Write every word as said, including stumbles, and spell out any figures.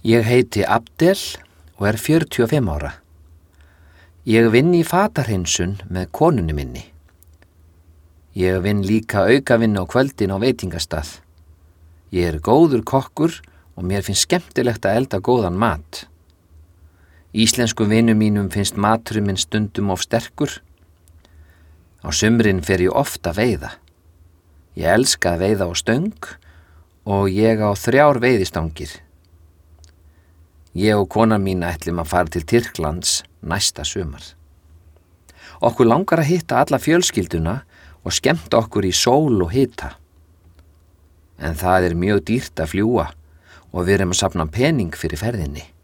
Ég heiti Abdel og er fjörutíu og fimm ára. Ég vinn í fatahreinsun með konunni minni. Ég vinn líka aukavinnu á kvöldin á veitingastað. Ég er góður kokkur og mér finnst skemmtilegt að elda góðan mat. Íslensku vinum mínum finnst maturinn minn stundum of sterkur. Á sumrin fer ég oft að veiða. Ég elska að veiða á stöng og ég á þrjár veiðistangir. Ég og konan mín ætlum að fara til Tyrklands næsta sumar. Okkur langar að hitta alla fjölskylduna og skemmta okkur í sól og hita. En það er mjög dýrt að fljúga og við erum að safna pening fyrir ferðinni.